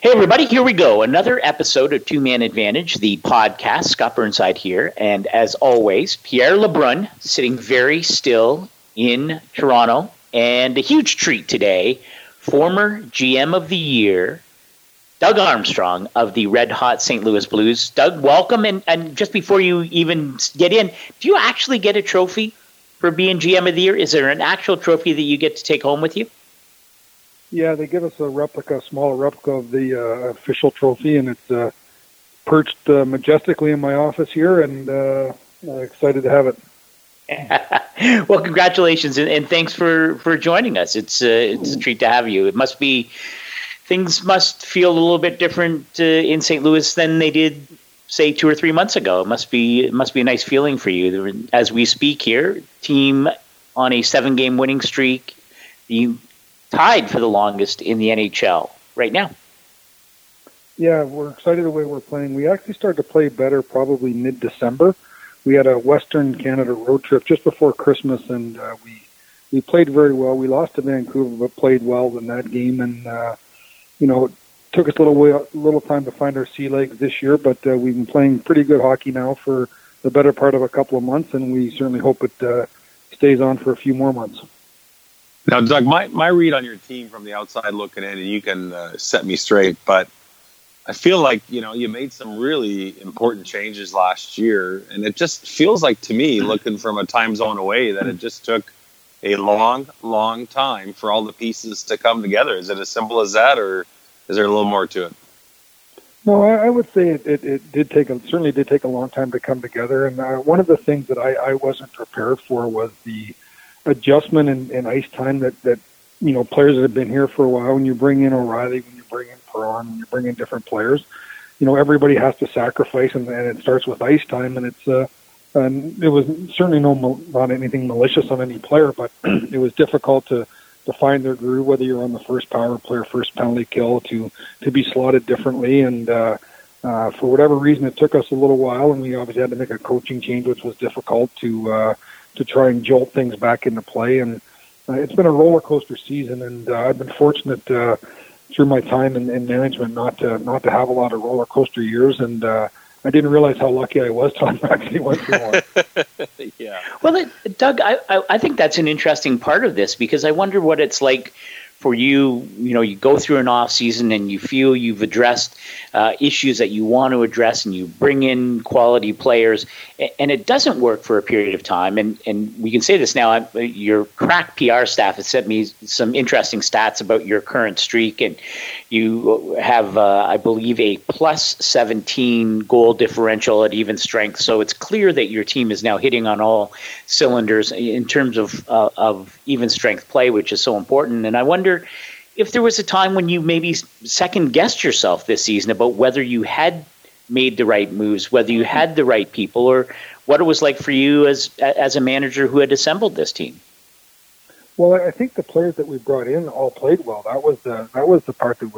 Hey, everybody, here we go. Another episode of Two Man Advantage, the podcast. Scott Burnside here. And as always, Pierre LeBrun sitting very still in Toronto. And a huge treat today, former GM of the year, Doug Armstrong of the Red Hot St. Louis Blues. Doug, welcome. And just before you even get in, do you actually get a trophy for being GM of the year? Is there an actual trophy that you get to take home with you? Yeah, they give us a small replica of the official trophy, and it's perched majestically in my office here, and excited to have it. Well, congratulations, and thanks for joining us. It's a treat to have you. Things must feel a little bit different in St. Louis than they did, say, 2 or 3 months ago. It must be a nice feeling for you. As we speak here, team on a 7-game winning streak. You tied for the longest in the NHL right now. Yeah, we're excited the way we're playing. We actually started to play better probably mid-December. We had a Western Canada road trip just before Christmas, and we played very well. We lost to Vancouver, but played well in that game. And it took us a little time to find our sea legs this year, but we've been playing pretty good hockey now for the better part of a couple of months, and we certainly hope it stays on for a few more months. Now, Doug, my read on your team from the outside looking in, and you can set me straight, but I feel like, you made some really important changes last year, and it just feels like to me, looking from a time zone away, that it just took a long, long time for all the pieces to come together. Is it as simple as that, or is there a little more to it? No, I would say it certainly did take a long time to come together, and one of the things that I wasn't prepared for was the adjustment in ice time that players that have been here for a while. When you bring in O'Reilly, when you bring in Perron, when you bring in different players, everybody has to sacrifice, and it starts with ice time. And it was certainly not anything malicious on any player, but it was difficult to find their groove, whether you're on the first power play or first penalty kill, to be slotted differently. And for whatever reason, it took us a little while, and we obviously had to make a coaching change, which was difficult to try and jolt things back into play. And it's been a roller coaster season, and I've been fortunate through my time in management not to have a lot of roller coaster years. And I didn't realize how lucky I was till I actually went through one. Yeah. Well, Doug, I think that's an interesting part of this, because I wonder what it's like for you. You go through an off season and you feel you've addressed issues that you want to address, and you bring in quality players, and it doesn't work for a period of time. And we can say this now. Your crack PR staff has sent me some interesting stats about your current streak, and you have, I believe, a plus 17 goal differential at even strength. So it's clear that your team is now hitting on all cylinders in terms of even strength play, which is so important. And I wonder if there was a time when you maybe second-guessed yourself this season about whether you had made the right moves, whether you had the right people, or what it was like for you as a manager who had assembled this team. Well, I think the players that we brought in all played well. That was the part that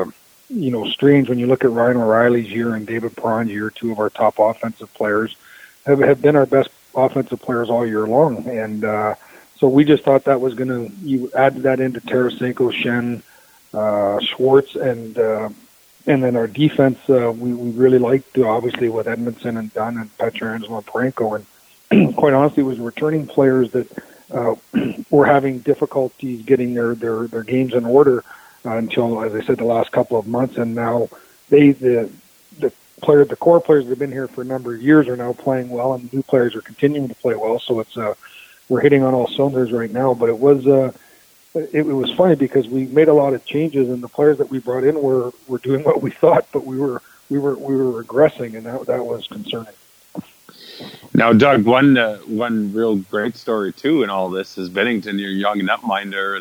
was strange when you look at Ryan O'Reilly's year and David Perron's year. Two of our top offensive players have been our best offensive players all year long, and so we just thought that was you add that into Tarasenko, Shen, Schwartz, and then our defense. We really liked, obviously, with Edmondson and Dunn and Pietrangelo and Parayko, and quite honestly, it was returning players that were having difficulties getting their games in order until, as I said, the last couple of months, and now the core players that have been here for a number of years are now playing well, and new players are continuing to play well. So it's we're hitting on all cylinders right now. But it was funny because we made a lot of changes, and the players that we brought in were doing what we thought, but we were regressing, and that was concerning. Now, Doug, one real great story too in all this is Binnington, your young netminder,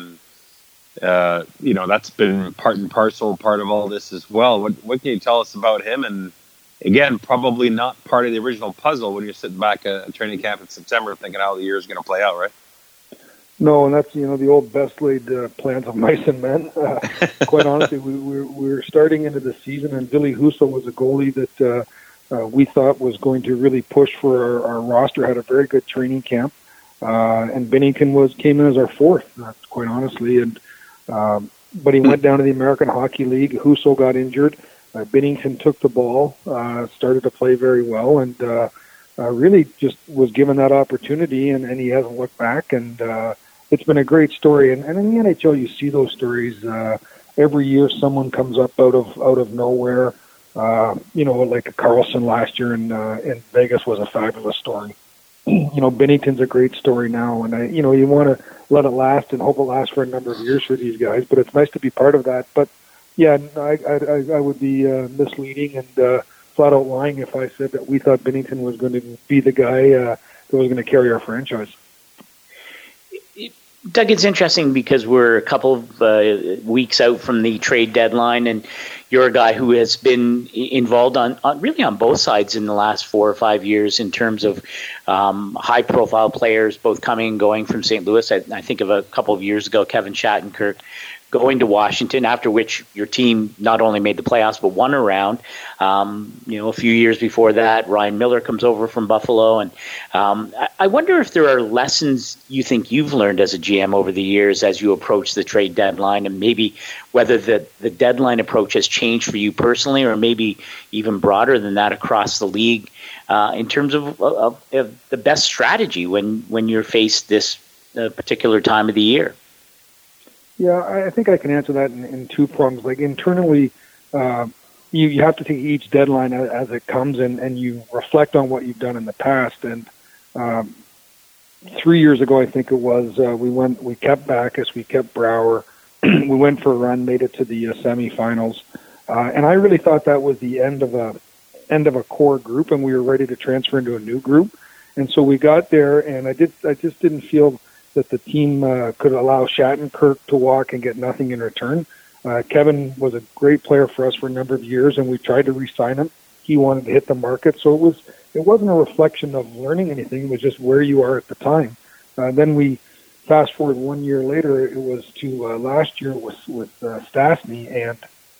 and that's been part and parcel part of all this as well. What can you tell us about him? And again, probably not part of the original puzzle when you're sitting back at training camp in September thinking how the year is going to play out, right? No, and that's the old best laid plans of mice and men. Quite honestly, we were starting into the season, and Billy Husso was a goalie that we thought was going to really push for our roster. Had a very good training camp, and Binnington came in as our fourth, quite honestly, and but he went down to the American Hockey League. Husso got injured. Binnington took the ball, started to play very well, and really just was given that opportunity, and he hasn't looked back. And it's been a great story. And in the NHL, you see those stories every year. Someone comes up out of nowhere. Like Carlson last year in Vegas was a fabulous story. Binnington's a great story now, and you want to let it last and hope it lasts for a number of years for these guys. But it's nice to be part of that. But yeah, I would be misleading and flat out lying if I said that we thought Binnington was going to be the guy that was going to carry our franchise. Doug, it's interesting because we're a couple of weeks out from the trade deadline, and you're a guy who has been involved on both sides in the last 4 or 5 years in terms of high-profile players, both coming and going from St. Louis. I think of a couple of years ago, Kevin Shattenkirk going to Washington, after which your team not only made the playoffs but won a round. A few years before that, Ryan Miller comes over from Buffalo, and I wonder if there are lessons you think you've learned as a GM over the years as you approach the trade deadline, and maybe whether the deadline approach has changed for you personally, or maybe even broader than that across the league, in terms of the best strategy when you're faced this particular time of the year. Yeah, I think I can answer that in two prongs. Like internally, you have to take each deadline as it comes, and you reflect on what you've done in the past. And 3 years ago, I think it was, we kept Backes, we kept Brouwer, we went for a run, made it to the semifinals, and I really thought that was the end of a core group, and we were ready to transfer into a new group. And so we got there, and I just didn't feel that the team could allow Shattenkirk to walk and get nothing in return. Kevin was a great player for us for a number of years, and we tried to re-sign him. He wanted to hit the market, so it wasn't a reflection of learning anything. It was just where you are at the time. Then we fast forward 1 year later. It was to last year with Stastny, and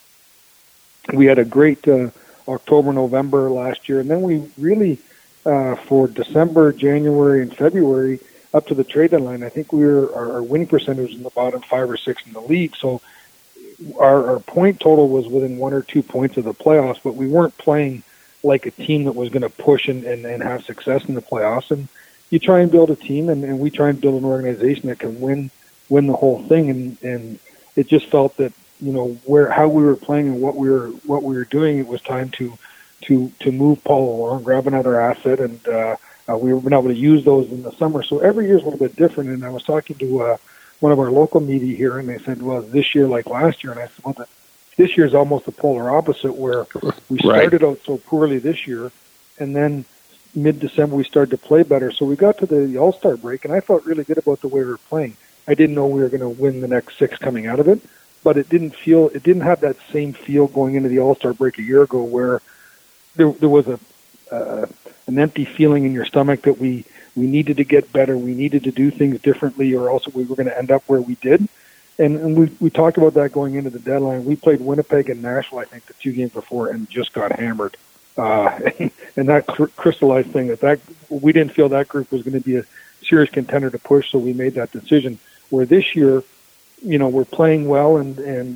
we had a great October, November last year, and then we really for December, January, and February, up to the trade deadline, I think our winning percentage was in the bottom 5 or 6 in the league. So our point total was within 1 or 2 points of the playoffs, but we weren't playing like a team that was going to push and have success in the playoffs. And you try and build a team, and we try and build an organization that can win the whole thing. And it just felt that how we were playing and what we were doing, it was time to move Paul along, grab another asset, and we were able to use those in the summer. So every year is a little bit different. And I was talking to one of our local media here, and they said, well, this year like last year. And I said, well, this year is almost the polar opposite, where we started out so poorly this year, and then mid-December we started to play better. So we got to the All-Star break, and I felt really good about the way we were playing. I didn't know we were going to win the next 6 coming out of it, but it didn't have that same feel going into the All-Star break a year ago, where there was an empty feeling in your stomach that we needed to get better, we needed to do things differently, or else we were going to end up where we did. And we talked about that going into the deadline. We played Winnipeg and Nashville, I think, the 2 games before, and just got hammered. And that crystallized thing that we didn't feel that group was going to be a serious contender to push, so we made that decision. Where this year, we're playing well, and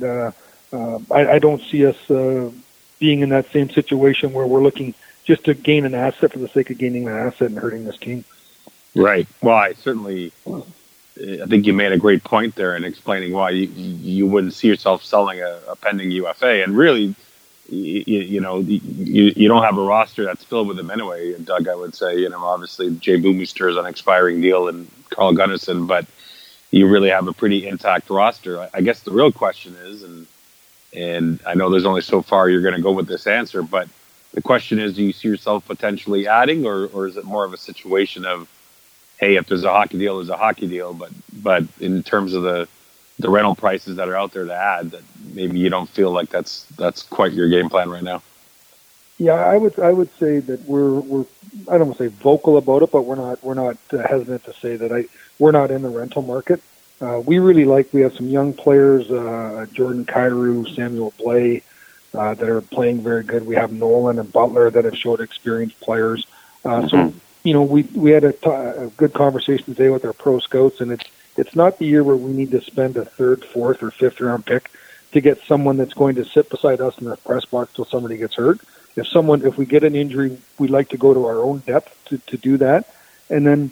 I don't see us being in that same situation where we're looking just to gain an asset for the sake of gaining an asset and hurting this team. Right. Well, I think you made a great point there in explaining why you wouldn't see yourself selling a pending UFA. And really, you don't have a roster that's filled with them anyway. And Doug, I would say, obviously Jay Bouwmeester is an expiring deal and Carl Gunnison, but you really have a pretty intact roster. I guess the real question is, and I know there's only so far you're going to go with this answer, but the question is, do you see yourself potentially adding, or is it more of a situation of, hey, if there's a hockey deal, there's a hockey deal, but in terms of the rental prices that are out there to add, that maybe you don't feel like that's quite your game plan right now? Yeah, I would say that we're I don't want to say vocal about it, but we're not hesitant to say that we're not in the rental market. We have some young players, Jordan Kyrou, Samuel Blais, that are playing very good. We have Nolan and Butler that have showed experienced players. So we had a good conversation today with our pro scouts, and It's not the year where we need to spend a third, fourth, or fifth round pick to get someone that's going to sit beside us in the press box till somebody gets hurt. If we get an injury, we'd like to go to our own depth to do that. And then,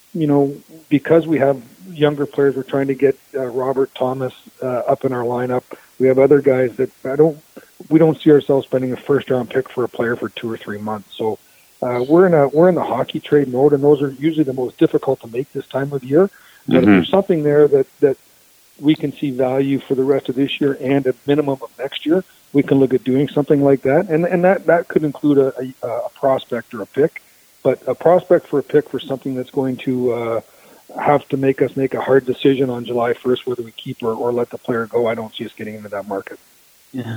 because we have younger players, we're trying to get Robert Thomas up in our lineup. We have other guys that we don't see ourselves spending a first round pick for a player for 2 or 3 months. So we're in the hockey trade mode, and those are usually the most difficult to make this time of year. But if there's something there that we can see value for the rest of this year and a minimum of next year, we can look at doing something like that. And that could include a prospect or a pick. But a prospect for a pick for something that's going to have to make us make a hard decision on July 1st whether we keep or let the player go, I don't see us getting into that market. Yeah.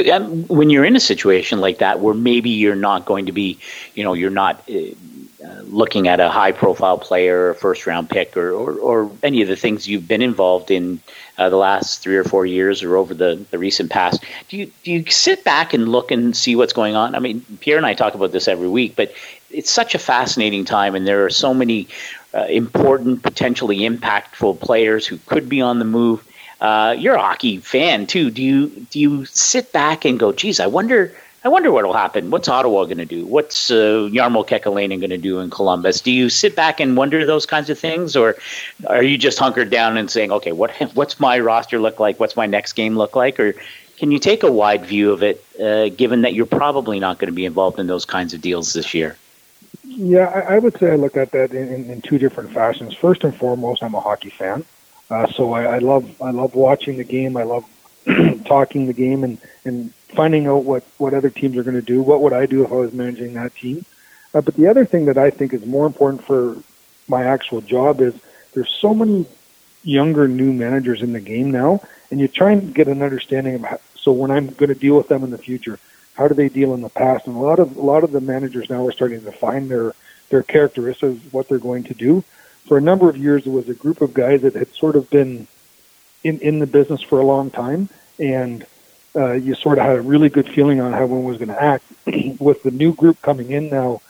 When you're in a situation like that where maybe you're not going to be, you're not looking at a high-profile player or a first-round pick or any of the things you've been involved in the last 3 or 4 years or over the recent past, do you sit back and look and see what's going on? I mean, Pierre and I talk about this every week, but it's such a fascinating time, and there are so many important, potentially impactful players who could be on the move. You're a hockey fan too. Do you sit back and go, geez, I wonder what will happen? What's Ottawa going to do? What's Jarmo Kekalainen going to do in Columbus? Do you sit back and wonder those kinds of things, or are you just hunkered down and saying, okay, what's my roster look like? What's my next game look like? Or can you take a wide view of it, given that you're probably not going to be involved in those kinds of deals this year? Yeah, I would say I look at that in two different fashions. First and foremost, I'm a hockey fan. So I love watching the game. I love talking the game and finding out what other teams are going to do. What would I do if I was managing that team? But the other thing that I think is more important for my actual job is there's so many younger new managers in the game now, and you try and get an understanding of so when I'm going to deal with them in the future, how do they deal in the past? And a lot of the managers now are starting to find their characteristics, what they're going to do. For a number of years, there was a group of guys that had sort of been in the business for a long time, and you sort of had a really good feeling on how one was going to act. With the new group coming in now,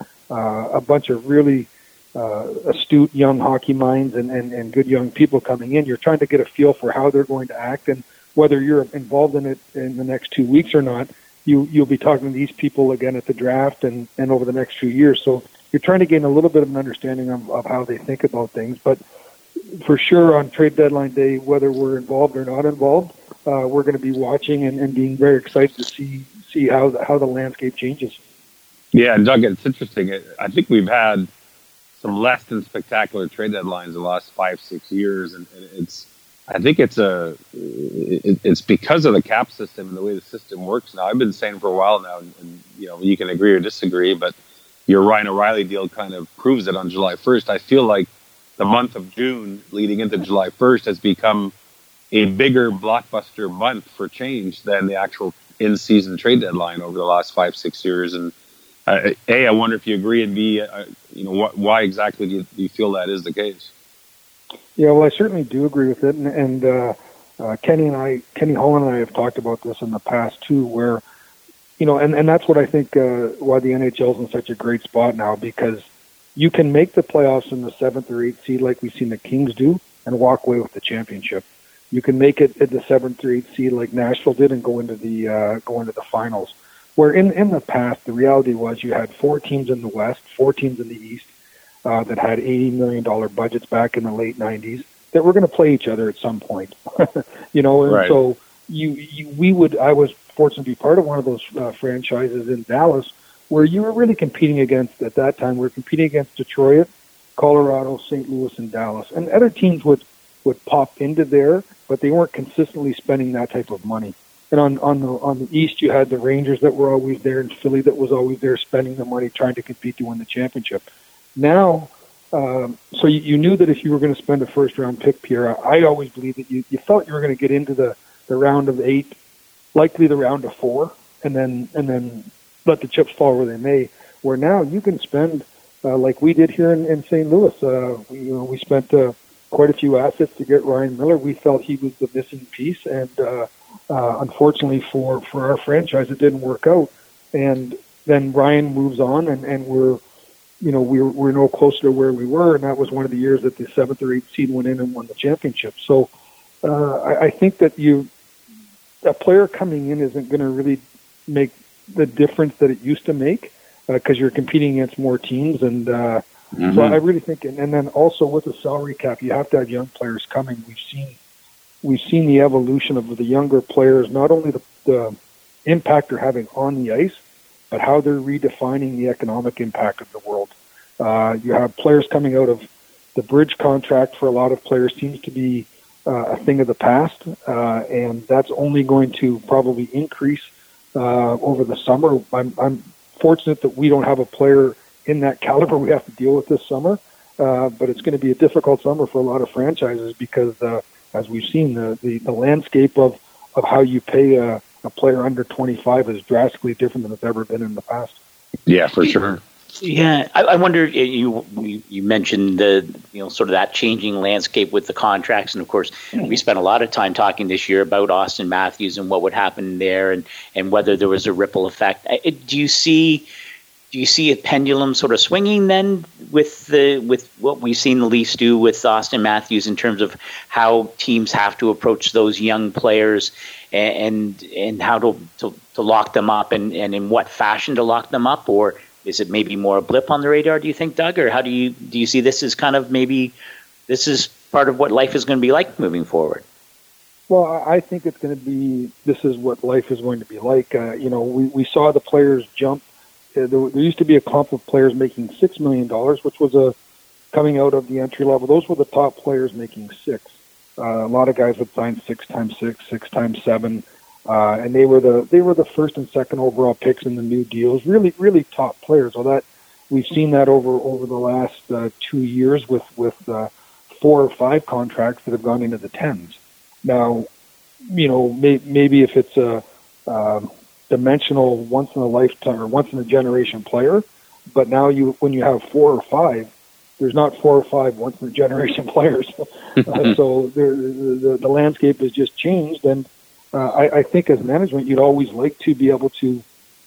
a bunch of really astute young hockey minds and good young people coming in, you're trying to get a feel for how they're going to act, and whether you're involved in it in the next 2 weeks or not, you'll be talking to these people again at the draft and over the next few years. So you're trying to gain a little bit of an understanding of how they think about things. But for sure, on trade deadline day, whether we're involved or not involved, we're going to be watching and being very excited to see how the landscape changes. Yeah, Doug, it's interesting. I think we've had some less than spectacular trade deadlines in the last 5-6 years, and I think it's because of the cap system and the way the system works now. I've been saying for a while now, and you can agree or disagree, but your Ryan O'Reilly deal kind of proves it on July 1st. I feel like the month of June leading into July 1st has become a bigger blockbuster month for change than the actual in-season trade deadline over the last 5-6 years. And A, I wonder if you agree, and B, why exactly do you feel that is the case? Yeah, well, I certainly do agree with it, and Kenny Holland and I have talked about this in the past too, where and that's what I think why the NHL is in such a great spot now, because you can make the playoffs in the 7th or 8th seed like we've seen the Kings do and walk away with the championship. You can make it at the 7th or 8th seed like Nashville did and go into the finals. Where in the past, the reality was you had 4 teams in the West, 4 teams in the East that had $80 million budgets back in the late 90s that were going to play each other at some point. And right. So I was fortunate to be part of one of those franchises in Dallas where you were really competing against, at that time, we were competing against Detroit, Colorado, St. Louis, and Dallas. And other teams would pop into there, but they weren't consistently spending that type of money. And on the East, you had the Rangers that were always there, and Philly that was always there spending the money, trying to compete to win the championship. Now, so you knew that if you were going to spend a first-round pick, Pierre, I always believed that you felt you were going to get into the round of 8, likely the round of 4, and then let the chips fall where they may. Where now you can spend, like we did here in St. Louis. We spent quite a few assets to get Ryan Miller. We felt he was the missing piece, and unfortunately for our franchise, it didn't work out. And then Ryan moves on, and we're we're no closer to where we were, and that was one of the years that the 7th or 8th seed went in and won the championship. So I think that a player coming in isn't going to really make the difference that it used to make because you're competing against more teams. And so I really think, and then also with the salary cap, you have to have young players coming. We've seen the evolution of the younger players, not only the impact they're having on the ice, but how they're redefining the economic impact of the world. You have players coming out of the bridge contract for a lot of players seems to be a thing of the past, and that's only going to probably increase over the summer. I'm fortunate that we don't have a player in that caliber we have to deal with this summer, but it's going to be a difficult summer for a lot of franchises because, as we've seen, the landscape of how you pay a player under 25 is drastically different than it's ever been in the past. Yeah, for sure. Yeah, I wonder. You mentioned the sort of that changing landscape with the contracts, and of course, we spent a lot of time talking this year about Austin Matthews and what would happen there, and whether there was a ripple effect. Do you see a pendulum sort of swinging then with what we've seen the Leafs do with Austin Matthews in terms of how teams have to approach those young players and how to lock them up and in what fashion to lock them up, or is it maybe more a blip on the radar, do you think, Doug? Or how do you see this as kind of maybe this is part of what life is going to be like moving forward? Well, I think it's going to be, this is what life is going to be like. We saw the players jump. There used to be a clump of players making $6 million, which was coming out of the entry level. Those were the top players making $6 million. A lot of guys would sign 6 times 6, 6 times 7. And they were the first and second overall picks in the new deals. Really, really top players. Well, that we've seen that over the last 2 years with 4 or 5 contracts that have gone into the tens. Now, maybe if it's a dimensional once in a lifetime or once in a generation player, but now when you have 4 or 5, there's not 4 or 5 once in a generation players. So the landscape has just changed, and I think as management, you'd always like to be able to,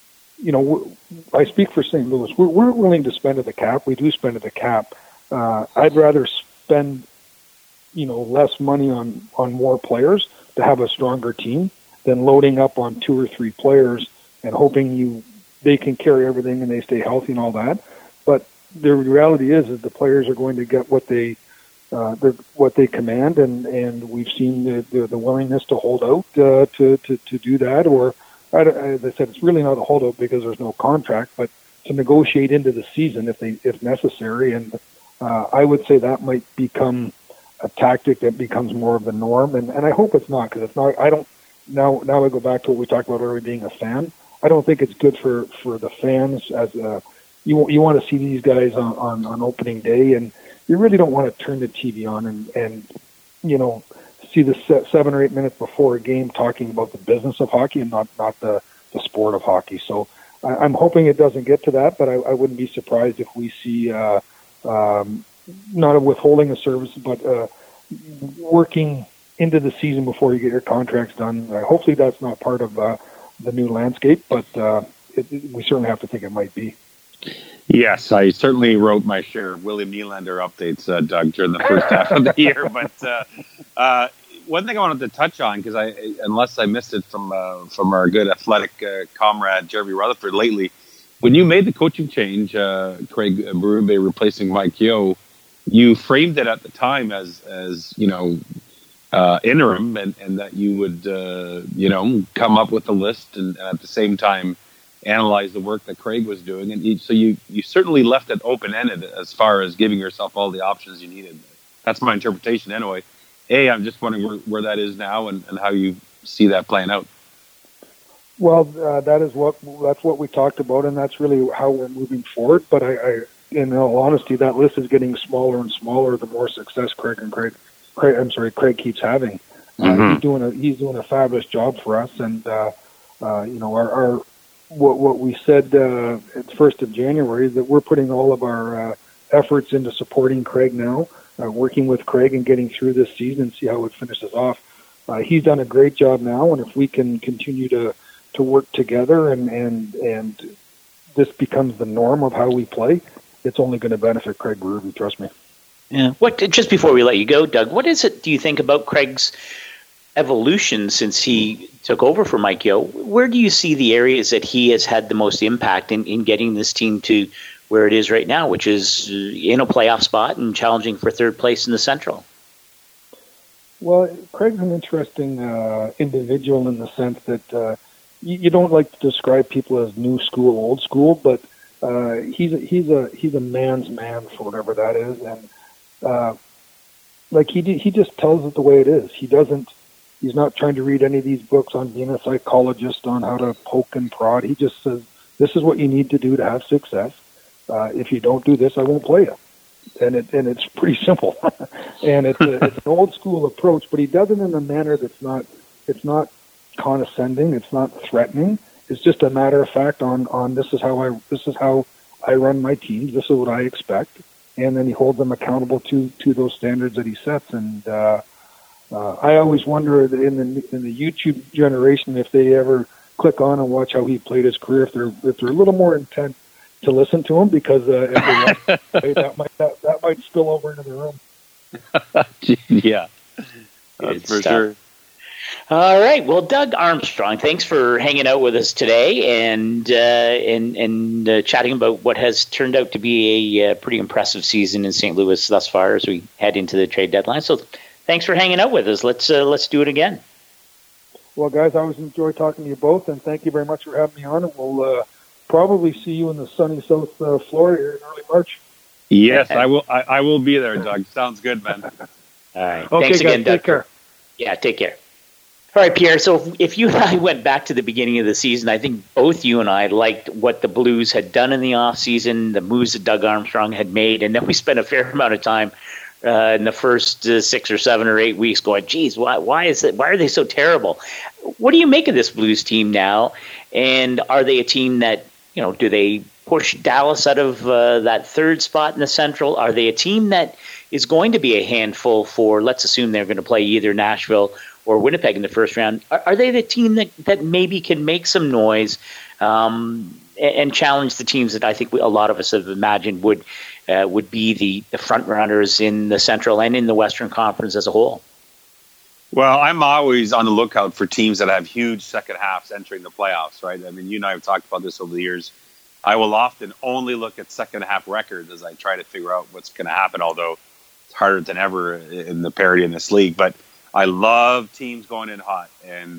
I speak for St. Louis. We're willing to spend at the cap. We do spend at the cap. I'd rather spend, less money on more players to have a stronger team than loading up on 2 or 3 players and hoping they can carry everything and they stay healthy and all that. But the reality is the players are going to get what they command, and we've seen the willingness to hold out to do that, or as I said, it's really not a holdout because there's no contract, but to negotiate into the season if necessary. And I would say that might become a tactic that becomes more of the norm, and I hope it's not, because it's not. I don't. Now I go back to what we talked about earlier, being a fan. I don't think it's good for the fans as you want to see these guys on opening day, and you really don't want to turn the TV on and see the 7 or 8 minutes before a game talking about the business of hockey and not the sport of hockey. So I'm hoping it doesn't get to that, but I wouldn't be surprised if we see not a withholding of service, but working into the season before you get your contracts done. Hopefully that's not part of the new landscape, but we certainly have to think it might be. Yes, I certainly wrote my share of William Nylander updates, Doug, during the first half of the year. But one thing I wanted to touch on, because unless I missed it from our good athletic comrade Jeremy Rutherford lately, when you made the coaching change, Craig Berube replacing Mike Yeo, you framed it at the time as interim, and that you would come up with a list and at the same time analyze the work that Craig was doing, and so you certainly left it open-ended as far as giving yourself all the options you needed. That's my interpretation anyway. I'm just wondering where that is now and how you see that playing out. Well, that's what we talked about, and that's really how we're moving forward. But I in all honesty, that list is getting smaller and smaller the more success Craig keeps having. He's doing a fabulous job for us, and our what we said at the 1st of January is that we're putting all of our efforts into supporting Craig now, working with Craig and getting through this season and see how it finishes off. He's done a great job now, and if we can continue to work together and this becomes the norm of how we play, it's only going to benefit Craig Berube, trust me. Yeah. Just before we let you go, Doug, what is it do you think about Craig's evolution since he took over for Mike Yeo? Where do you see the areas that he has had the most impact in getting this team to where it is right now, which is in a playoff spot and challenging for third place in the Central? Well, Craig's an interesting individual in the sense that you don't like to describe people as new school, old school, but he's a man's man for whatever that is, and he just tells it the way it is. He's not trying to read any of these books on being a psychologist on how to poke and prod. He just says, "This is what you need to do to have success. If you don't do this, I won't play you." And it's pretty simple, and it's an old school approach, but he does it in a manner that's not condescending, it's not threatening. It's just a matter of fact on this is how I run my teams. This is what I expect, and then he holds them accountable to those standards that he sets. And I always wonder that in the YouTube generation, if they ever click on and watch how he played his career, if they're a little more intent to listen to him, because if they play, that might spill over into the room. Yeah, that's for sure. All right. Well, Doug Armstrong, thanks for hanging out with us today and chatting about what has turned out to be a pretty impressive season in St. Louis thus far as we head into the trade deadline. So thanks for hanging out with us. Let's do it again. Well, guys, I always enjoy talking to you both, and thank you very much for having me on. And we'll probably see you in the sunny South Florida here in early March. Yes, I will. I will be there, Doug. Sounds good, man. All right. Okay, thanks again, guys, Doug. take care. Yeah, take care. All right, Pierre, so if you and I went back to the beginning of the season, I think both you and I liked what the Blues had done in the offseason, the moves that Doug Armstrong had made, and then we spent a fair amount of time in the first 6 or 7 or 8 weeks going, geez, why are they so terrible? What do you make of this Blues team now, and are they a team that, do they push Dallas out of that third spot in the Central? Are they a team that is going to be a handful for, let's assume they're going to play either Nashville or Winnipeg in the first round? Are they the team that maybe can make some noise and challenge the teams that I think a lot of us have imagined would be the front runners in the Central and in the Western Conference as a whole? Well, I'm always on the lookout for teams that have huge second halves entering the playoffs, right? I mean, you and I have talked about this over the years. I will often only look at second half records as I try to figure out what's going to happen, although it's harder than ever in the parity in this league. But I love teams going in hot, and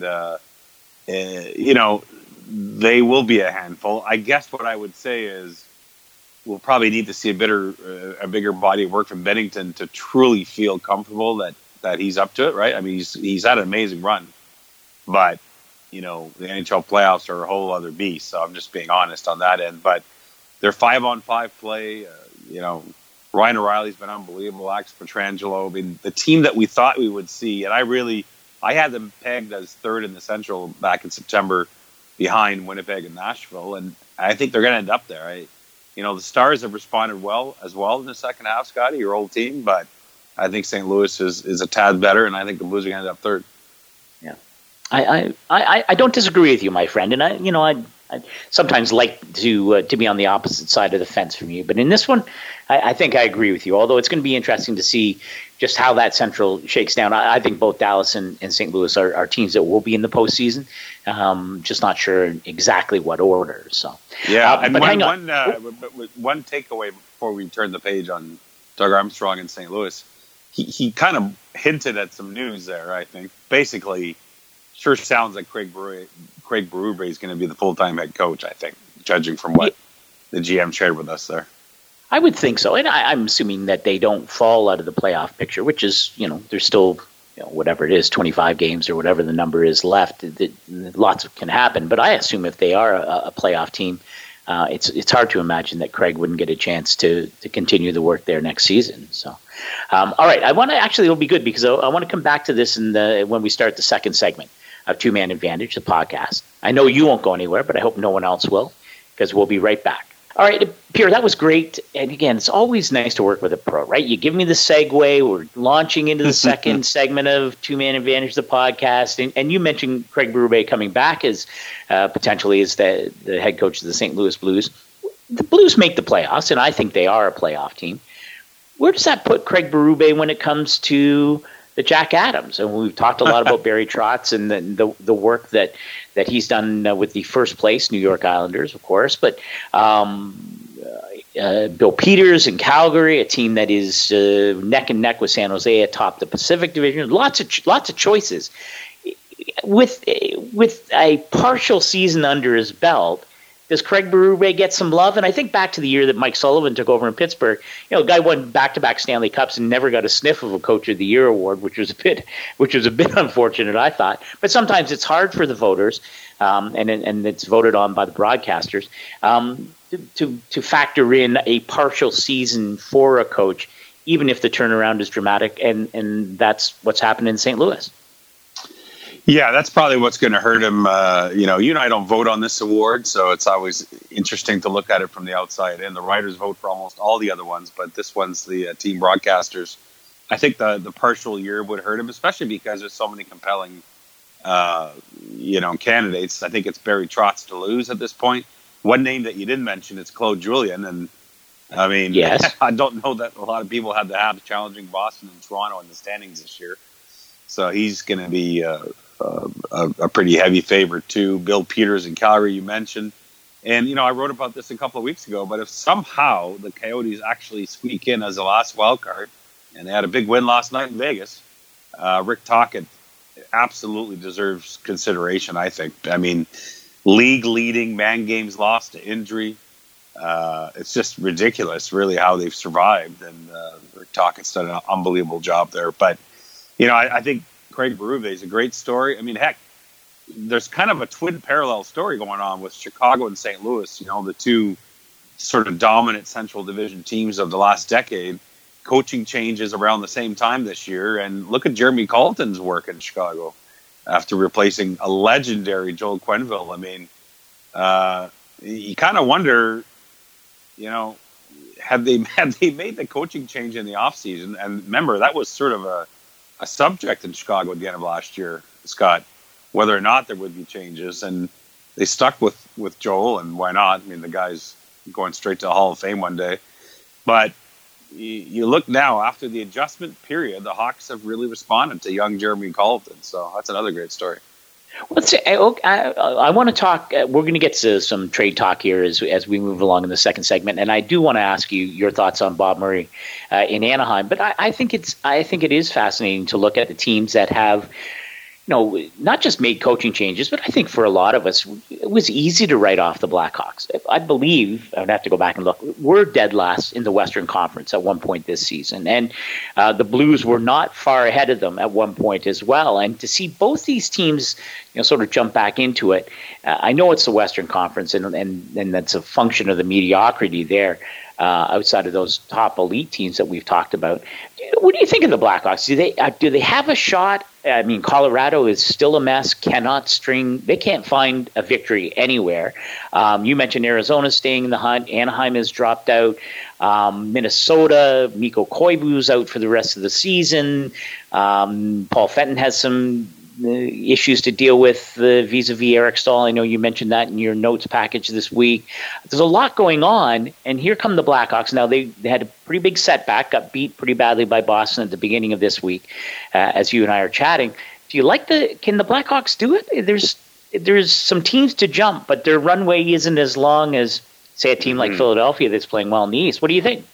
they will be a handful. I guess what I would say is we'll probably need to see a bigger body of work from Bennington to truly feel comfortable that he's up to it, right? I mean, he's had an amazing run, but the NHL playoffs are a whole other beast. So I'm just being honest on that end. But their 5-on-5 play, Ryan O'Reilly's been unbelievable. Alex Pietrangelo. I mean, the team that we thought we would see, and I had them pegged as third in the Central back in September, behind Winnipeg and Nashville, and I think they're going to end up there. The Stars have responded well in the second half, Scotty, your old team, but I think St. Louis is a tad better, and I think the Blues are going to end up third. Yeah, I don't disagree with you, my friend, and I sometimes like to be on the opposite side of the fence from you, but in this one, I think I agree with you. Although it's going to be interesting to see just how that Central shakes down. I think both Dallas and St. Louis are teams that will be in the postseason. Just not sure exactly what order. So yeah, and one takeaway before we turn the page on Doug Armstrong in St. Louis, he kind of hinted at some news there. I think basically, sure sounds like Craig Berube is going to be the full-time head coach. I think, judging from what the GM shared with us there. I would think so, and I'm assuming that they don't fall out of the playoff picture, which is, there's still, whatever it is, 25 games or whatever the number is left. Lots can happen, but I assume if they are a playoff team, it's hard to imagine that Craig wouldn't get a chance to continue the work there next season. So, all right, it'll be good because I want to come back to this when we start the second segment of Two Man Advantage, the podcast. I know you won't go anywhere, but I hope no one else will, because we'll be right back. All right, Pierre, that was great. And again, it's always nice to work with a pro, right? You give me the segue. We're launching into the second segment of Two Man Advantage, the podcast. And you mentioned Craig Berube coming back as potentially as the head coach of the St. Louis Blues. the Blues make the playoffs, and I think they are a playoff team. Where does that put Craig Berube when it comes to the Jack Adams? And we've talked a lot about Barry Trotz and the work that he's done with the first place New York Islanders, of course, but Bill Peters in Calgary, a team that is neck and neck with San Jose atop the Pacific Division. Lots of choices. With a partial season under his belt, does Craig Berube get some love? And I think back to the year that Mike Sullivan took over in Pittsburgh. The guy won back-to-back Stanley Cups and never got a sniff of a Coach of the Year award, which was a bit unfortunate, I thought. But sometimes it's hard for the voters, and it's voted on by the broadcasters, to factor in a partial season for a coach, even if the turnaround is dramatic, and that's what's happened in St. Louis. Yeah, that's probably what's going to hurt him. You and I don't vote on this award, so it's always interesting to look at it from the outside. And the writers vote for almost all the other ones, but this one's the team broadcasters. I think the partial year would hurt him, especially because there's so many compelling, candidates. I think it's Barry Trotz to lose at this point. One name that you didn't mention is Claude Julien, and I mean, yes. I don't know that a lot of people had the habit of challenging Boston and Toronto in the standings this year, so he's going to be a pretty heavy favorite too. Bill Peters in Calgary, you mentioned, and I wrote about this a couple of weeks ago. But if somehow the Coyotes actually squeak in as the last wild card, and they had a big win last night in Vegas, Rick Tocchet absolutely deserves consideration. I think. I mean, league leading man games lost to injury. It's just ridiculous, really, how they've survived. And Rick Tocchet's done an unbelievable job there. But I think Craig Berube is a great story. I mean, heck, there's kind of a twin parallel story going on with Chicago and St. Louis, the two sort of dominant Central Division teams of the last decade. Coaching changes around the same time this year. And look at Jeremy Colleton's work in Chicago after replacing a legendary Joel Quenneville. I mean, you kind of wonder, had they made the coaching change in the offseason? And remember, that was sort of a subject in Chicago at the end of last year, Scott, whether or not there would be changes. And they stuck with Joel, and why not? I mean, the guy's going straight to the Hall of Fame one day. But you look now, after the adjustment period, the Hawks have really responded to young Jeremy Colleton. So that's another great story. I want to talk. We're going to get to some trade talk here as we move along in the second segment, and I do want to ask you your thoughts on Bob Murray in Anaheim. But I think it is fascinating to look at the teams that have, not just made coaching changes, but I think for a lot of us, it was easy to write off the Blackhawks. I believe, I'd have to go back and look, we're dead last in the Western Conference at one point this season. And the Blues were not far ahead of them at one point as well. And to see both these teams, sort of jump back into it, I know it's the Western Conference, and that's a function of the mediocrity there. Outside of those top elite teams that we've talked about, what do you think of the Blackhawks? Do they have a shot? I mean, Colorado is still a mess. They can't find a victory anywhere. You mentioned Arizona staying in the hunt. Anaheim has dropped out. Minnesota, Mikko Koivu's out for the rest of the season. Paul Fenton has some issues to deal with vis-a-vis Eric Staal. I know you mentioned that in your notes package this week. There's a lot going on, and here come the Blackhawks. Now, they had a pretty big setback, got beat pretty badly by Boston at the beginning of this week, as you and I are chatting. Do you can the Blackhawks do it? There's some teams to jump, but their runway isn't as long as, say, a team like Philadelphia that's playing well in the East. What do you think?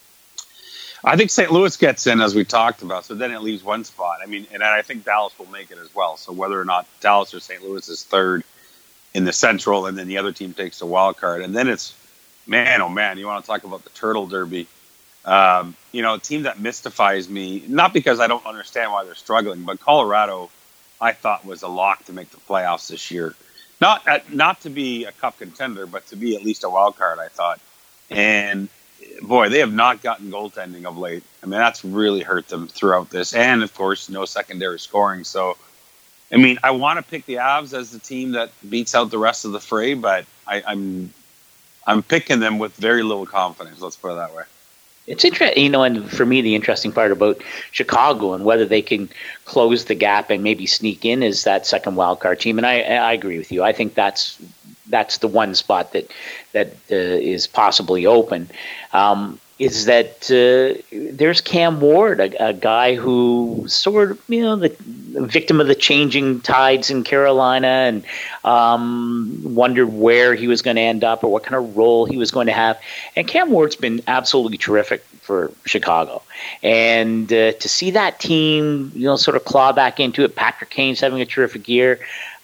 I think St. Louis gets in, as we talked about, so then it leaves one spot. I mean, and I think Dallas will make it as well. So whether or not Dallas or St. Louis is third in the Central, and then the other team takes a wild card, and then it's, man, oh man, you want to talk about the Turtle Derby. A team that mystifies me, not because I don't understand why they're struggling, but Colorado, I thought, was a lock to make the playoffs this year. Not to be a cup contender, but to be at least a wild card, I thought. And boy, they have not gotten goaltending of late. I mean, that's really hurt them throughout this. And, of course, no secondary scoring. So, I mean, I want to pick the Avs as the team that beats out the rest of the fray, but I'm picking them with very little confidence. Let's put it that way. It's interesting, and for me, the interesting part about Chicago and whether they can close the gap and maybe sneak in is that second wild card team. And I agree with you. I think that's that's the one spot that is possibly open. Is that there's Cam Ward, a guy who sort of, the victim of the changing tides in Carolina, and wondered where he was going to end up or what kind of role he was going to have. And Cam Ward's been absolutely terrific for Chicago. And to see that team, sort of claw back into it, Patrick Kane's having a terrific year.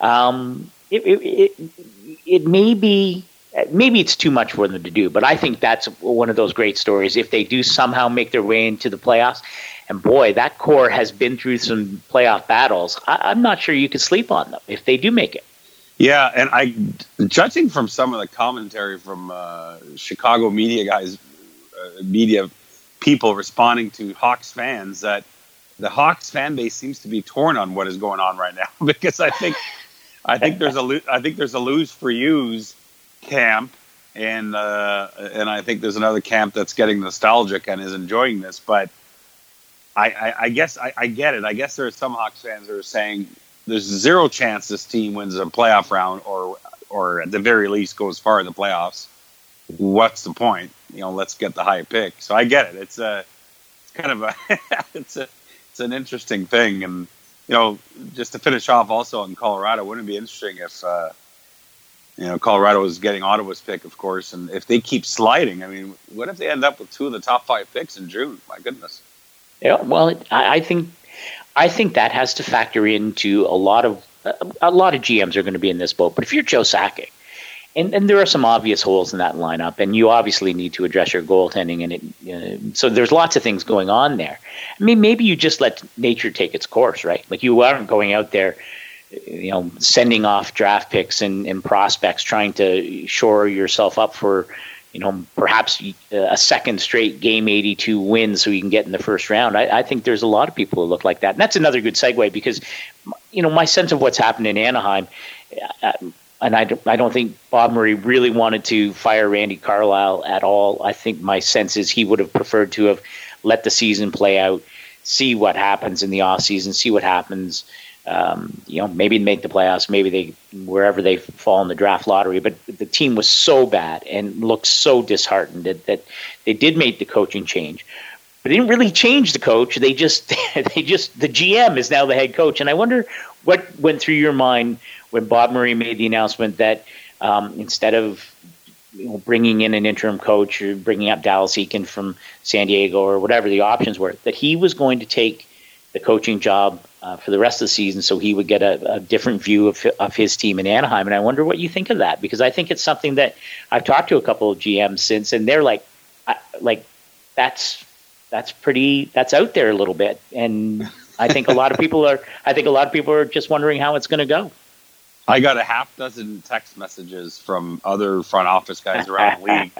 It may be, maybe it's too much for them to do, but I think that's one of those great stories. If they do somehow make their way into the playoffs, and boy, that core has been through some playoff battles, I'm not sure you could sleep on them if they do make it. Yeah, and judging from some of the commentary from Chicago media guys, media people responding to Hawks fans, that the Hawks fan base seems to be torn on what is going on right now, because I think there's a lose for yous camp, and I think there's another camp that's getting nostalgic and is enjoying this. But I guess I get it. I guess there are some Hawks fans that are saying there's zero chance this team wins a playoff round, or at the very least goes far in the playoffs. What's the point? Let's get the high pick. So I get it. It's kind of it's an interesting thing. And just to finish off also in Colorado, wouldn't it be interesting if Colorado is getting Ottawa's pick, of course, and if they keep sliding, I mean, what if they end up with 2 of the top 5 picks in June? My goodness. Yeah, well, I think that has to factor into a lot of GMs are going to be in this boat. But if you're Joe Sakic, and there are some obvious holes in that lineup, and you obviously need to address your goaltending, and so there's lots of things going on there. I mean, maybe you just let nature take its course, right? Like, you aren't going out there, sending off draft picks and prospects, trying to shore yourself up for, perhaps a second straight game 82 win so you can get in the first round. I think there's a lot of people who look like that. And that's another good segue, because, my sense of what's happened in Anaheim, and I don't think Bob Murray really wanted to fire Randy Carlyle at all. I think my sense is he would have preferred to have let the season play out, see what happens in the offseason, see what happens. Maybe make the playoffs, maybe wherever they fall in the draft lottery. But the team was so bad and looked so disheartened that they did make the coaching change. But they didn't really change the coach. They just the GM is now the head coach. And I wonder what went through your mind when Bob Murray made the announcement that instead of bringing in an interim coach or bringing up Dallas Eakin from San Diego or whatever the options were, that he was going to take the coaching job for the rest of the season, so he would get a different view of his team in Anaheim. And I wonder what you think of that, because I think it's something that I've talked to a couple of GMs since, and they're like that's out there a little bit. And I think a lot of people are just wondering how it's going to go. I got a half dozen text messages from other front office guys around the league.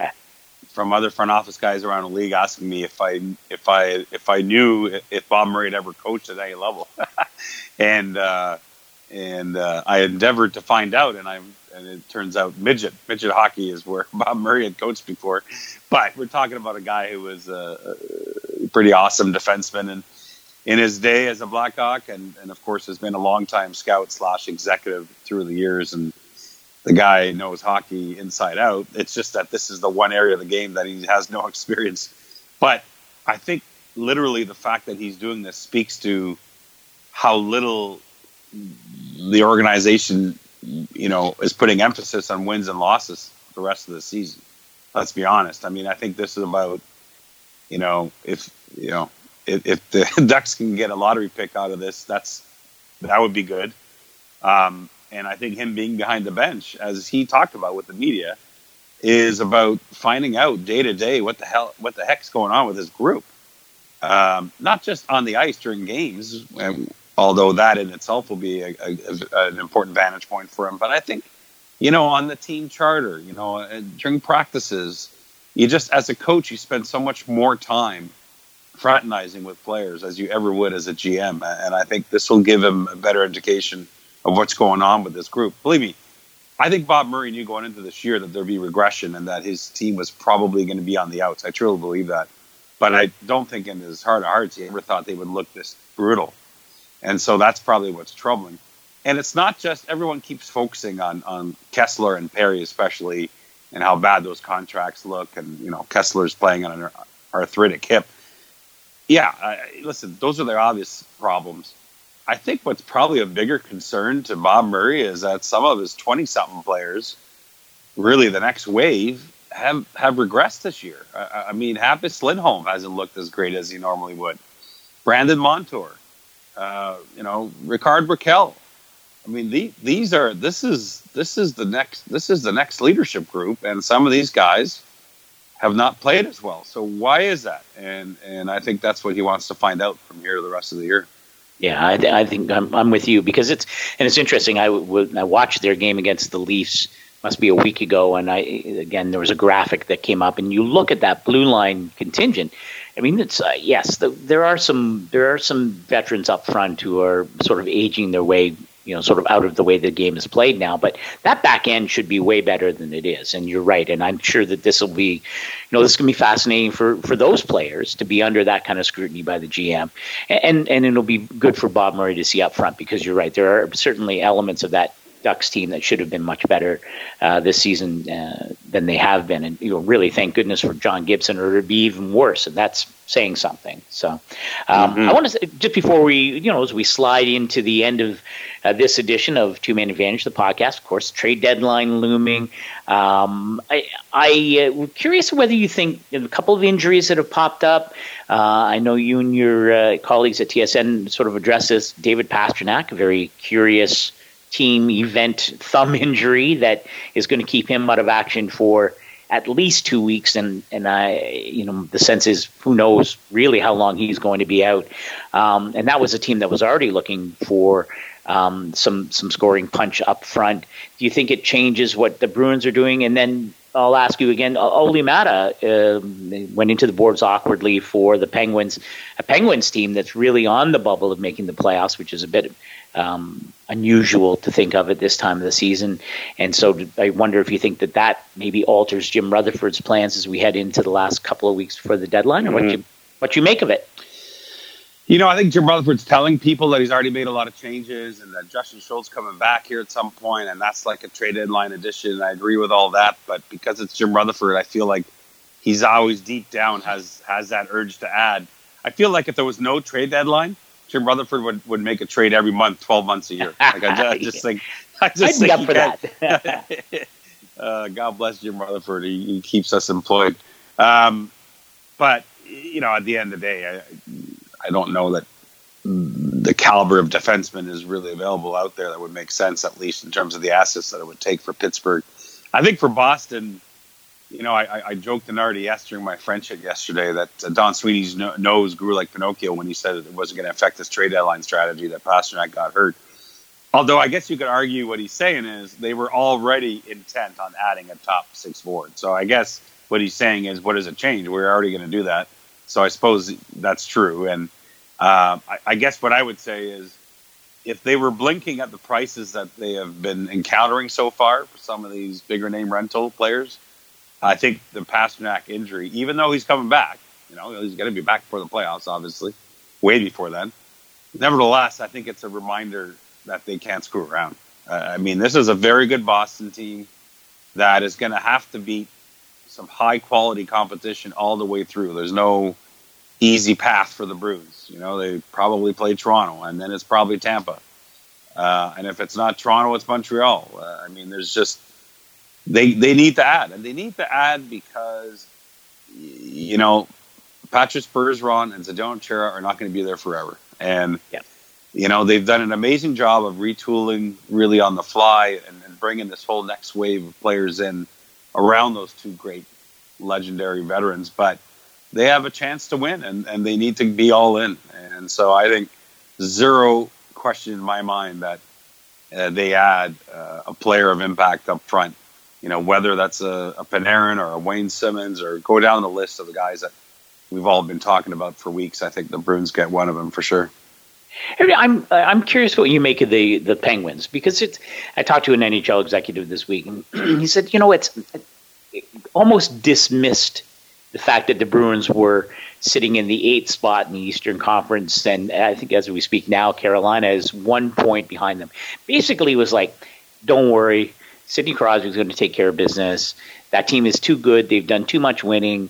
Asking me if I knew if Bob Murray had ever coached at any level, and I endeavored to find out, and it turns out midget hockey is where Bob Murray had coached before. But we're talking about a guy who was a pretty awesome defenseman and in his day as a Blackhawk, and of course has been a longtime scout / executive through the years, and the guy knows hockey inside out. It's just that this is the one area of the game that he has no experience. But I think literally the fact that he's doing this speaks to how little the organization, is putting emphasis on wins and losses the rest of the season. Let's be honest. I mean, I think this is about, if the Ducks can get a lottery pick out of this, that would be good. And I think him being behind the bench, as he talked about with the media, is about finding out day to day what the heck's going on with his group. Not just on the ice during games, although that in itself will be an important vantage point for him. But I think, on the team charter, during practices, you just, as a coach, you spend so much more time fraternizing with players as you ever would as a GM. And I think this will give him a better education of what's going on with this group. Believe me, I think Bob Murray knew going into this year that there'd be regression and that his team was probably going to be on the outs. I truly believe that. But I don't think in his heart of hearts he ever thought they would look this brutal. And so that's probably what's troubling. And it's not just everyone keeps focusing on Kessler and Perry, especially, and how bad those contracts look. And, Kessler's playing on an arthritic hip. Yeah, listen, those are their obvious problems. I think what's probably a bigger concern to Bob Murray is that some of his 20-something players, really the next wave, have regressed this year. I mean, Hampus Lindholm hasn't looked as great as he normally would. Brandon Montour, Ricard Raquel. I mean, this is the next leadership group, and some of these guys have not played as well. So why is that? And I think that's what he wants to find out from here to the rest of the year. Yeah, I think I'm with you, because it's interesting. I watched their game against the Leafs, must be a week ago, and there was a graphic that came up, and you look at that blue line contingent. I mean, it's yes, there are some veterans up front who are sort of aging their way, sort of out of the way the game is played now. But that back end should be way better than it is. And you're right. And I'm sure that this will be, this can be fascinating for those players to be under that kind of scrutiny by the GM. And it'll be good for Bob Murray to see up front, because you're right. There are certainly elements of that Ducks team that should have been much better this season than they have been. And, really, thank goodness for John Gibson, or it'd be even worse. And that's saying something. So I want to say, just before we, as we slide into the end of this edition of Two Man Advantage, the podcast, of course, trade deadline looming. I'm curious whether you think a couple of injuries that have popped up. I know you and your colleagues at TSN sort of addressed this. David Pastrnak, a very curious team event thumb injury that is going to keep him out of action for at least 2 weeks, and the sense is, who knows really how long he's going to be out. And that was a team that was already looking for some scoring punch up front. Do you think it changes what the Bruins are doing? And then I'll ask you again, Olli Maatta went into the boards awkwardly for the Penguins, a Penguins team that's really on the bubble of making the playoffs, which is a bit unusual to think of at this time of the season. And so I wonder if you think that maybe alters Jim Rutherford's plans as we head into the last couple of weeks before the deadline, or what you make of it. I think Jim Rutherford's telling people that he's already made a lot of changes, and that Justin Schultz coming back here at some point, and that's like a trade deadline addition. I agree with all that, but because it's Jim Rutherford, I feel like he's always deep down has that urge to add. I feel like if there was no trade deadline, Jim Rutherford would make a trade every month, 12 months a year. Like I just think I'd be up for that. God bless Jim Rutherford. He keeps us employed. But at the end of the day, I don't know that the caliber of defenseman is really available out there that would make sense, at least in terms of the assets that it would take for Pittsburgh. I think for Boston, I joked to Nardi during my French hit yesterday that Don Sweeney's nose grew like Pinocchio when he said it wasn't going to affect his trade deadline strategy, that Pastrnak got hurt. Although I guess you could argue what he's saying is they were already intent on adding a top six forward. So I guess what he's saying is, what does it change? We're already going to do that. So I suppose that's true. And I guess what I would say is, if they were blinking at the prices that they have been encountering so far for some of these bigger name rental players, I think the Pastrnak injury, even though he's coming back, he's going to be back before the playoffs, obviously, way before then. Nevertheless, I think it's a reminder that they can't screw around. This is a very good Boston team that is going to have to beat some high-quality competition all the way through. There's no easy path for the Bruins. They probably play Toronto, and then it's probably Tampa. And if it's not Toronto, it's Montreal. There's just... They need to add, and they need to add because, Patrice Bergeron and Zdeno Chara are not going to be there forever. And, they've done an amazing job of retooling really on the fly and bringing this whole next wave of players in around those two great legendary veterans. But they have a chance to win, and they need to be all in. And so I think zero question in my mind that they add a player of impact up front. Whether that's a Panarin or a Wayne Simmons, or go down the list of the guys that we've all been talking about for weeks. I think the Bruins get one of them for sure. I'm curious what you make of the Penguins, because I talked to an NHL executive this week, and he said, it's almost dismissed the fact that the Bruins were sitting in the 8th spot in the Eastern Conference. And I think as we speak now, Carolina is 1 point behind them. Basically, it was like, don't worry, Sidney Crosby's going to take care of business. That team is too good. They've done too much winning.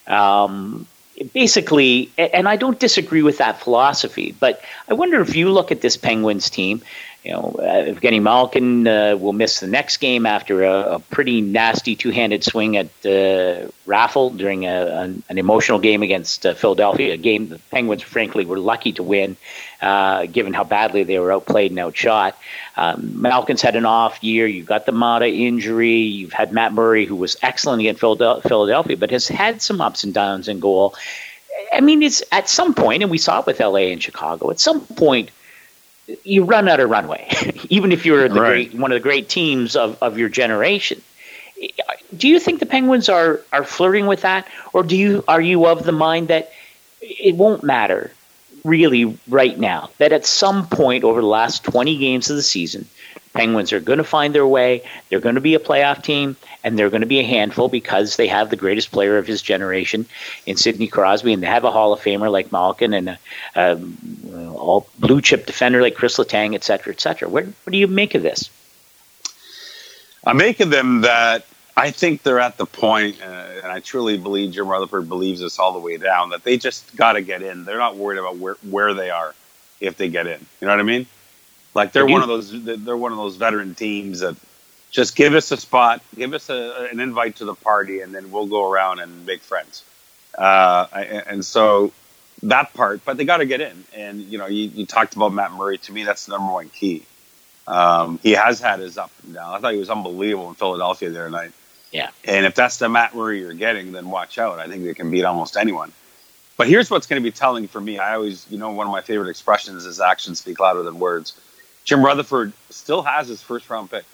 Basically, and I don't disagree with that philosophy, but I wonder if you look at this Penguins team, Evgeny Malkin will miss the next game after a pretty nasty two-handed swing at Raffle during an emotional game against Philadelphia, a game the Penguins, frankly, were lucky to win, given how badly they were outplayed and outshot. Malkin's had an off year. You've got the Mata injury. You've had Matt Murray, who was excellent against Philadelphia, but has had some ups and downs in goal. I mean, it's at some point, and we saw it with LA and Chicago, at some point, you run out of runway, even if you're one of the great teams of your generation. Do you think the Penguins are flirting with that, or are you of the mind that it won't matter really right now, that at some point over the last 20 games of the season, Penguins are going to find their way, they're going to be a playoff team, and they're going to be a handful because they have the greatest player of his generation in Sidney Crosby, and they have a Hall of Famer like Malkin and a all blue-chip defender like Chris Letang, et cetera, et cetera. What do you make of this? I make of them that I think they're at the point, and I truly believe Jim Rutherford believes this all the way down, that they just got to get in. They're not worried about where they are if they get in. You know what I mean? Like they're one of those veteran teams that just give us a spot, give us an invite to the party, and then we'll go around and make friends. And so that part, but they got to get in. And you talked about Matt Murray. To me, that's the number one key. He has had his up and down. I thought he was unbelievable in Philadelphia the other night. Yeah. And if that's the Matt Murray you're getting, then watch out. I think they can beat almost anyone. But here's what's going to be telling for me. I always, one of my favorite expressions is actions speak louder than words. Jim Rutherford still has his first round pick.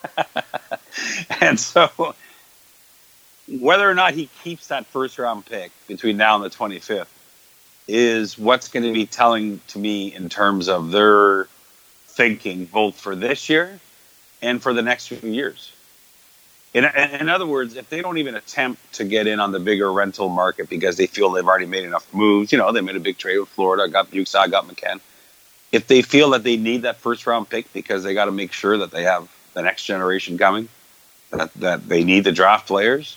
And so whether or not he keeps that first round pick between now and the 25th is what's going to be telling to me in terms of their thinking both for this year and for the next few years. In other words, if they don't even attempt to get in on the bigger rental market because they feel they've already made enough moves, they made a big trade with Florida, got Bukesad, got McCann. If they feel that they need that first round pick because they got to make sure that they have the next generation coming, that they need to draft players,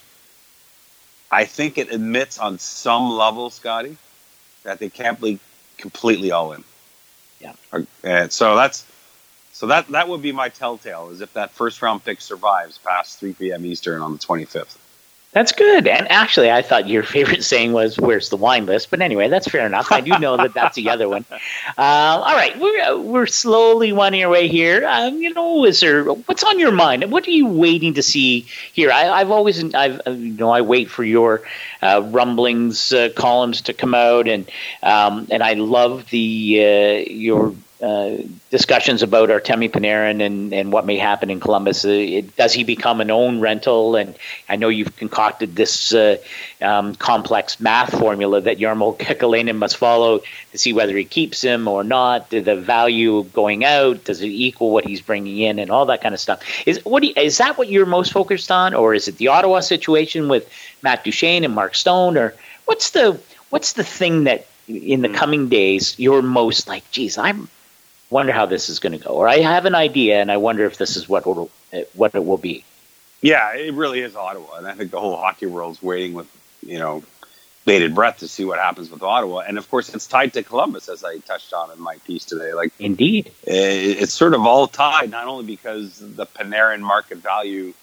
I think it admits on some level, Scotty, that they can't be completely all in. Yeah. And so that would be my telltale, is if that first round pick survives past 3 p.m. Eastern on the 25th. That's good. And actually, I thought your favorite saying was, where's the wine list? But anyway, that's fair enough. I do know that that's the other one. All right. We're slowly winding our way here. What's on your mind? What are you waiting to see here? I wait for your rumblings columns to come out, and I love your discussions about Artemi Panarin and what may happen in Columbus. Does he become an own rental? And I know you've concocted this complex math formula that Jarmo Kekalainen must follow to see whether he keeps him or not. The value going out, does it equal what he's bringing in, and all that kind of stuff. Is that what you're most focused on, or is it the Ottawa situation with Matt Duchene and Mark Stone, or what's the thing that in the coming days you're most like, geez, I wonder how this is going to go, or I have an idea and I wonder if this is what it will be? Yeah, it really is Ottawa, and I think the whole hockey world's waiting with bated breath to see what happens with Ottawa. And of course, it's tied to Columbus, as I touched on in my piece today. Like, indeed, it's sort of all tied, not only because the Panarin market value,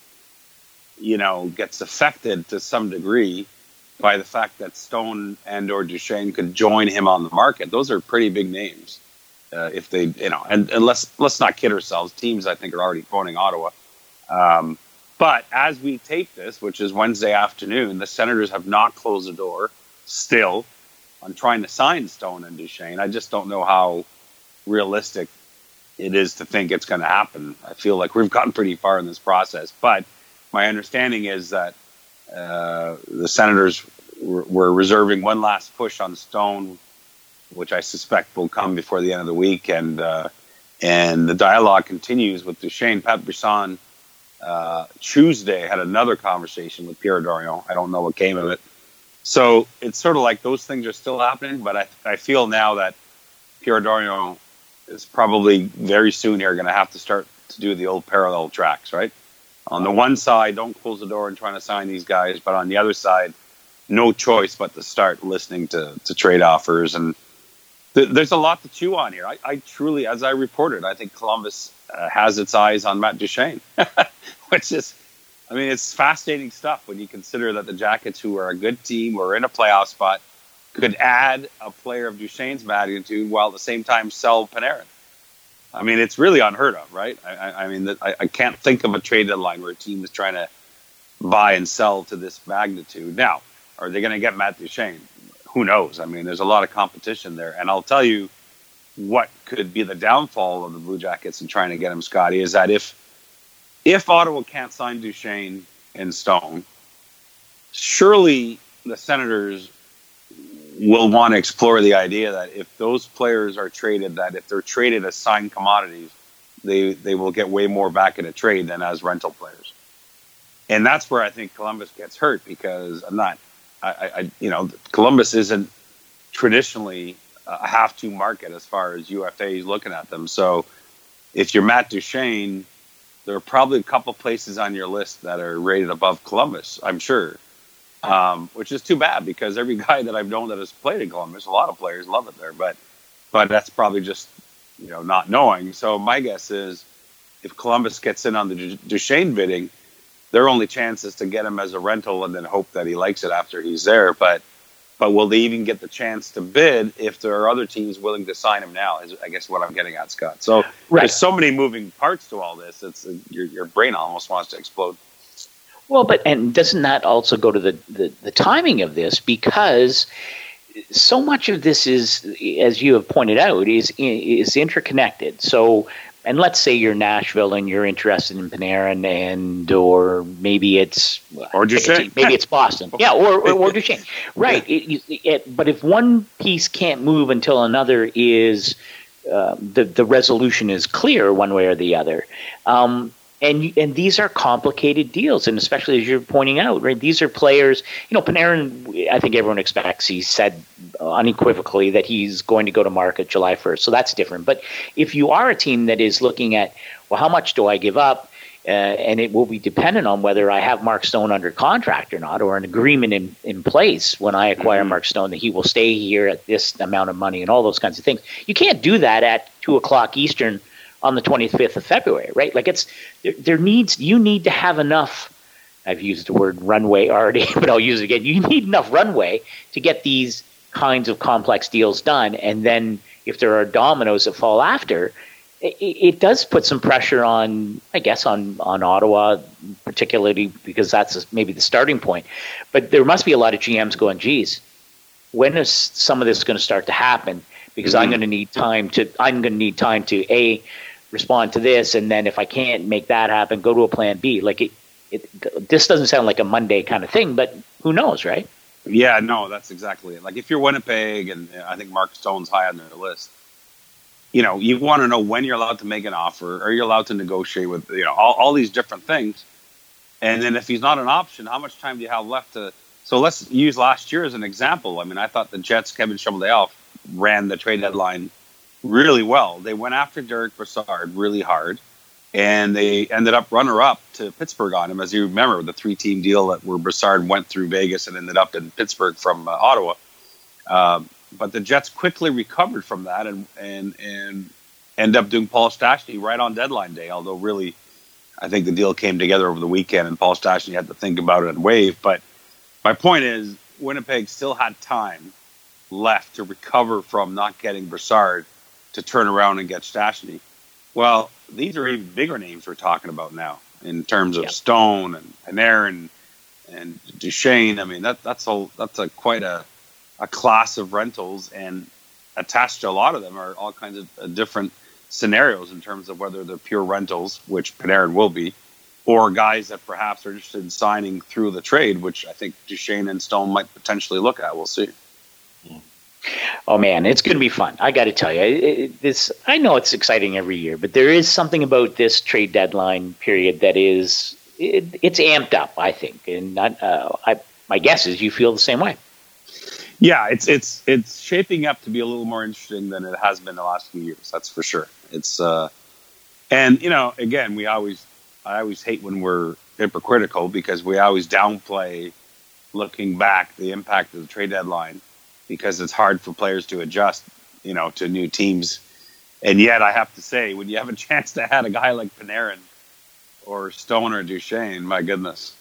gets affected to some degree by the fact that Stone and or Duchene could join him on the market. Those are pretty big names. If they, and let's not kid ourselves. Teams, I think, are already phoning Ottawa. But as we tape this, which is Wednesday afternoon, the Senators have not closed the door still on trying to sign Stone and Duchene. I just don't know how realistic it is to think it's going to happen. I feel like we've gotten pretty far in this process. But my understanding is that the Senators were reserving one last push on Stone, which I suspect will come before the end of the week, and the dialogue continues with Duchene. Pat Brisson Tuesday had another conversation with Pierre Dorion. I don't know what came of it, So it's sort of like those things are still happening, but I feel now that Pierre Dorion is probably very soon here going to have to start to do the old parallel tracks, right? On the one side, don't close the door and trying to sign these guys, but on the other side, no choice but to start listening to trade offers. And there's a lot to chew on here. I truly, as I reported, I think Columbus has its eyes on Matt Duchene, which is, I mean, it's fascinating stuff when you consider that the Jackets, who are a good team, who are in a playoff spot, could add a player of Duchene's magnitude while at the same time sell Panarin. I mean, it's really unheard of, right? I mean, I can't think of a trade deadline where a team is trying to buy and sell to this magnitude. Now, are they going to get Matt Duchene? Who knows? I mean, there's a lot of competition there. And I'll tell you what could be the downfall of the Blue Jackets in trying to get him, Scotty, is that if Ottawa can't sign Duchene and Stone, surely the Senators will want to explore the idea that if those players are traded, that if they're traded as signed commodities, they will get way more back in a trade than as rental players. And that's where I think Columbus gets hurt, because Columbus isn't traditionally a have-to market as far as UFA is looking at them. So if you're Matt Duchene, there are probably a couple places on your list that are rated above Columbus, I'm sure. Which is too bad, because every guy that I've known that has played in Columbus, a lot of players love it there, but that's probably just, not knowing. So my guess is if Columbus gets in on the Duchene bidding, their only chance is to get him as a rental and then hope that he likes it after he's there. But will they even get the chance to bid if there are other teams willing to sign him now, is I guess what I'm getting at, Scott. So There's so many moving parts to all this. It's your brain almost wants to explode. Well, and doesn't that also go to the timing of this? Because so much of this is, as you have pointed out, is interconnected. So, and let's say you're Nashville and you're interested in Panarin, or maybe it's Duchene. Maybe it's Boston, yeah, or Duchene, right? But if one piece can't move until another is the resolution is clear one way or the other. And these are complicated deals, and especially as you're pointing out, right? These are players. Panarin, I think everyone expects. He said unequivocally that he's going to go to market July 1st, so that's different. But if you are a team that is looking at, well, how much do I give up? And it will be dependent on whether I have Mark Stone under contract or not, or an agreement in place when I acquire Mark Stone that he will stay here at this amount of money and all those kinds of things. You can't do that at 2:00 Eastern on the 25th of February, right? Like you need to have enough, I've used the word runway already, but I'll use it again. You need enough runway to get these kinds of complex deals done. And then if there are dominoes that fall after, it does put some pressure on, I guess, on Ottawa, particularly because that's maybe the starting point. But there must be a lot of GMs going, geez, when is some of this going to start to happen? Because I'm going to need time to A, respond to this, and then if I can't make that happen, go to a plan B. Like this doesn't sound like a Monday kind of thing, but who knows, right? Yeah, no, that's exactly it. Like if you're Winnipeg, and I think Mark Stone's high on their list, you want to know when you're allowed to make an offer, or you're allowed to negotiate with, all these different things. And then if he's not an option, how much time do you have left to? So let's use last year as an example. I mean, I thought the Jets, Kevin Cheveldayoff, ran the trade deadline really well. They went after Derek Brassard really hard, and they ended up runner-up to Pittsburgh on him. As you remember, the 3-team deal where Brassard went through Vegas and ended up in Pittsburgh from Ottawa. But the Jets quickly recovered from that and ended up doing Paul Stastny right on deadline day, although really I think the deal came together over the weekend and Paul Stastny had to think about it and waive. But my point is, Winnipeg still had time left to recover from not getting Brassard to turn around and get Stastny. Well, these are even bigger names we're talking about now in terms of Stone and Panarin and Duchene. I mean, that's quite a class of rentals, and attached to a lot of them are all kinds of different scenarios in terms of whether they're pure rentals, which Panarin will be, or guys that perhaps are interested in signing through the trade, which I think Duchene and Stone might potentially look at. We'll see. Oh man, it's going to be fun. I got to tell you, I know it's exciting every year, but there is something about this trade deadline period that is, it's amped up, I think. And my guess is you feel the same way. Yeah, it's shaping up to be a little more interesting than it has been the last few years. That's for sure. It's and again, I always hate when we're hypocritical because we always downplay looking back the impact of the trade deadline because it's hard for players to adjust, to new teams. And yet, I have to say, when you have a chance to add a guy like Panarin or Stone or Duchesne, my goodness,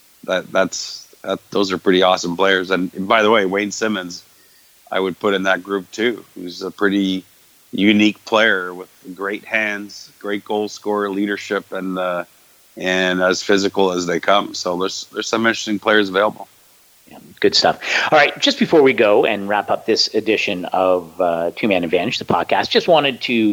those are pretty awesome players. And by the way, Wayne Simmons, I would put in that group too, who's a pretty unique player with great hands, great goal scorer, leadership, and as physical as they come. So there's some interesting players available. Yeah, good stuff. All right, just before we go and wrap up this edition of Two Man Advantage, the podcast, just wanted to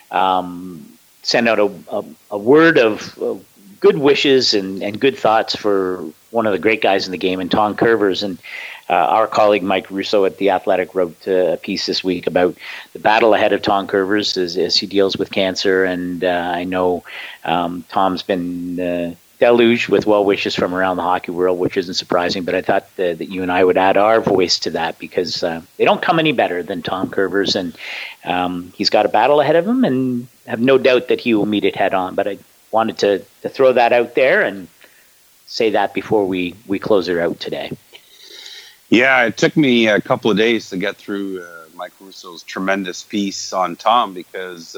send out a word of good wishes and good thoughts for one of the great guys in the game, and Tom Kurvers. And our colleague Mike Russo at The Athletic wrote a piece this week about the battle ahead of Tom Kurvers as he deals with cancer. And I know Tom's been deluged with well wishes from around the hockey world, which isn't surprising. But I thought that you and I would add our voice to that because they don't come any better than Tom Kurvers. And he's got a battle ahead of him, and have no doubt that he will meet it head on. But I wanted to throw that out there and say that before we close it out today. Yeah, it took me a couple of days to get through Mike Russo's tremendous piece on Tom because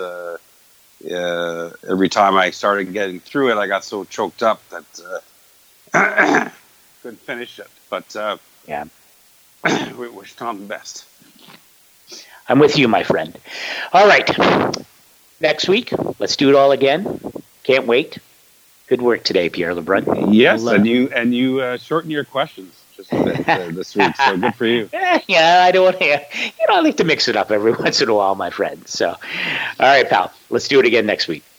every time I started getting through it, I got so choked up that couldn't finish it. But yeah, we wish Tom the best. I'm with you, my friend. All right, next week, let's do it all again. Can't wait. Good work today, Pierre LeBrun. Yes, and you shortened your questions just a bit this week, so good for you. Yeah, I don't want to. I like to mix it up every once in a while, my friend. So, all right, pal, let's do it again next week.